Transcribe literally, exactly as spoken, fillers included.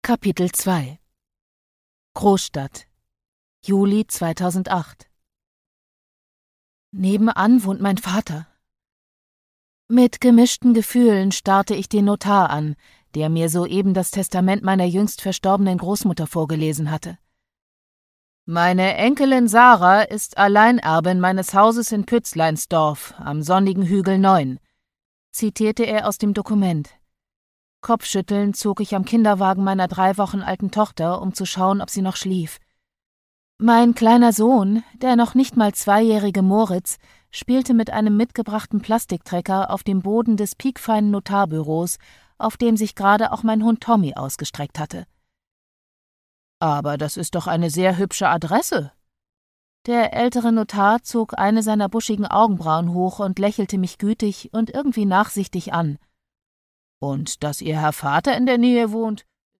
Kapitel zwei Großstadt Juli zweitausendacht. Nebenan wohnt mein Vater. Mit gemischten Gefühlen starrte ich den Notar an, der mir soeben das Testament meiner jüngst verstorbenen Großmutter vorgelesen hatte. »Meine Enkelin Sarah ist Alleinerbin meines Hauses in Pützleinsdorf am sonnigen Hügel neun«, zitierte er aus dem Dokument. Kopfschüttelnd zog ich am Kinderwagen meiner drei Wochen alten Tochter, um zu schauen, ob sie noch schlief. Mein kleiner Sohn, der noch nicht mal zweijährige Moritz, spielte mit einem mitgebrachten Plastiktrecker auf dem Boden des piekfeinen Notarbüros, auf dem sich gerade auch mein Hund Tommy ausgestreckt hatte. »Aber das ist doch eine sehr hübsche Adresse.« Der ältere Notar zog eine seiner buschigen Augenbrauen hoch und lächelte mich gütig und irgendwie nachsichtig an. »Und dass Ihr Herr Vater in der Nähe wohnt,